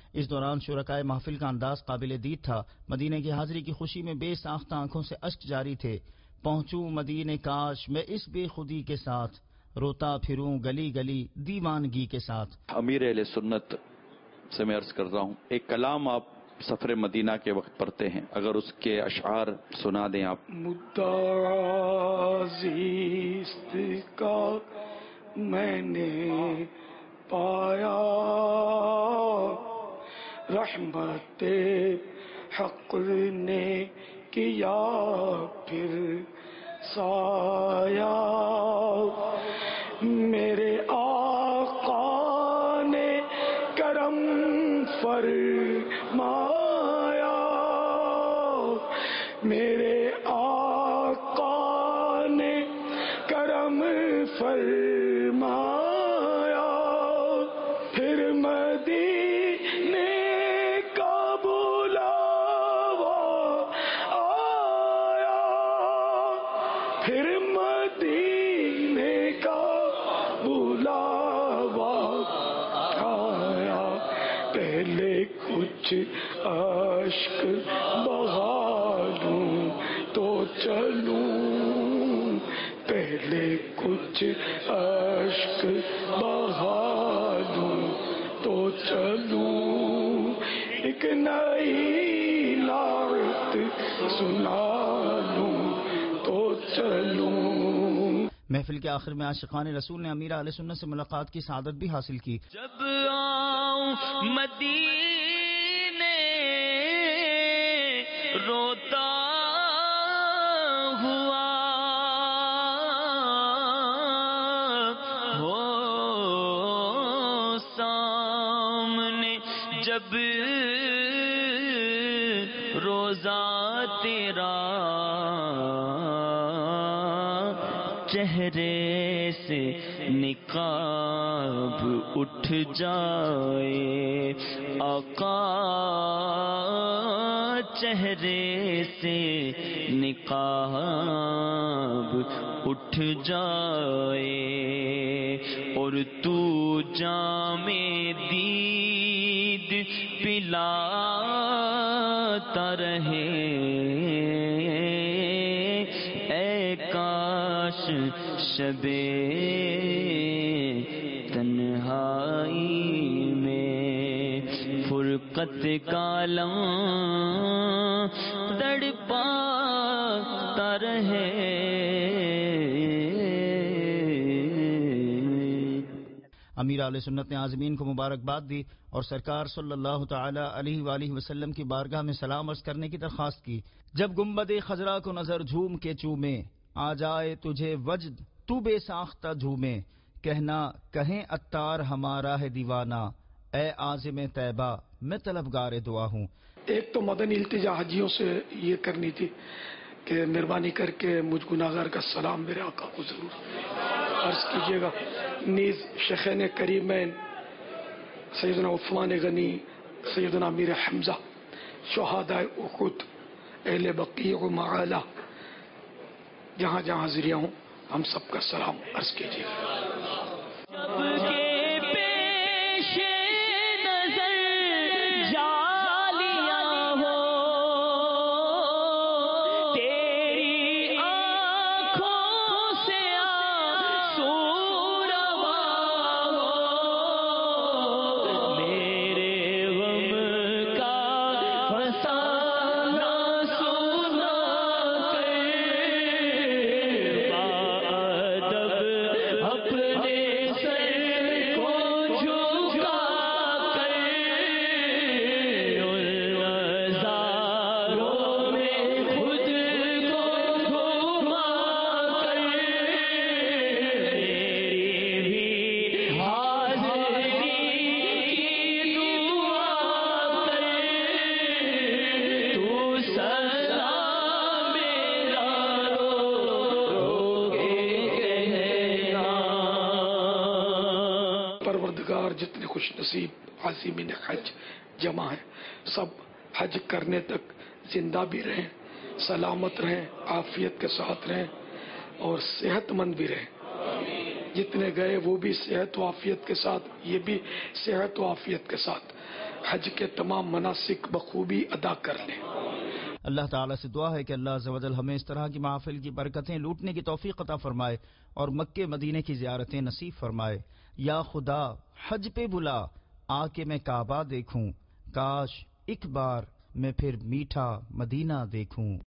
اس دوران شرکائے محفل کا انداز قابل دید تھا۔ مدینے کی حاضری کی خوشی میں بے ساختہ آنکھوں سے اشک جاری تھے۔ پہنچوں مدینے کاش میں اس بے خودی کے ساتھ، روتا پھروں گلی گلی دیوانگی کے ساتھ۔ امیر اہل سنت سے میں عرض کر رہا ہوں، ایک کلام آپ سفر مدینہ کے وقت پڑھتے ہیں، اگر اس کے اشعار سنا دیں آپ۔ مدعازیست کا میں نے پایا، رحمت حق نے کیا پھر سایہ، میرے آقا نے کرم فرمایا، میرے آقا نے کرم فرمایا، پھر مدینے کا بلاوا آیا، پھر مدینے کا بلاوا آیا، پہلے کچھ اشک بہا لوں تو چلوں، پہلے کچھ اشک بہا لوں تو چلوں، ایک نئی نعت سنا لوں تو چلوں۔ محفل کے آخر میں عاشقان رسول نے امیر اہل سنت سے ملاقات کی سعادت بھی حاصل کی۔ جب آؤں مدینے روتا ہوا ہو سامنے، جب روزہ تیرا چہرے سے نقاب اٹھ جائے، آقا چہرے سے نقاب اٹھ جائے، اور تو جام دید پلاتا رہے، اے کاش شب تنہائی میں فرقت کا لمح تڑپاتا رہے۔ امیر اہل سنت نے عازمین کو مبارکباد دی اور سرکار صلی اللہ تعالی علیہ وآلہ وسلم کی بارگاہ میں سلام عرض کرنے کی درخواست کی۔ جب گنبد خضرا کو نظر جھوم کے چومے، آ جائے تجھے وجد تو بے ساختہ جھومے، کہنا کہیں عطار ہمارا ہے دیوانہ، اے عازم طیبہ میں طلبگار دعا ہوں۔ ایک تو مدنی التجا حاجیوں سے یہ کرنی تھی کہ مہربانی کر کے مجھ گناہگار کا سلام میرے آقا کو ضرور عرض کیجیے گا۔ نیز شیخین کریمین سیدنا عثمان غنی، سیدنا امیر حمزہ، شہدائے احد، اہل بقیع و معالی، جہاں جہاں حاضریاں ہوں، ہم سب کا سلام عرض کیجیے گا۔ جتنے خوش نصیب عازمین حج جمع ہیں، سب حج کرنے تک زندہ بھی رہیں، سلامت رہیں، عافیت کے ساتھ رہیں اور صحت مند بھی رہیں۔ جتنے گئے وہ بھی صحت و عافیت کے ساتھ، یہ بھی صحت و عافیت کے ساتھ حج کے تمام مناسک بخوبی ادا کر لیں۔ اللہ تعالیٰ سے دعا ہے کہ اللہ عز و جل ہمیں اس طرح کی محافل کی برکتیں لوٹنے کی توفیق عطا فرمائے اور مکے مدینے کی زیارتیں نصیب فرمائے۔ یا خدا حج پہ بلا آ کے میں کعبہ دیکھوں، کاش ایک بار میں پھر میٹھا مدینہ دیکھوں۔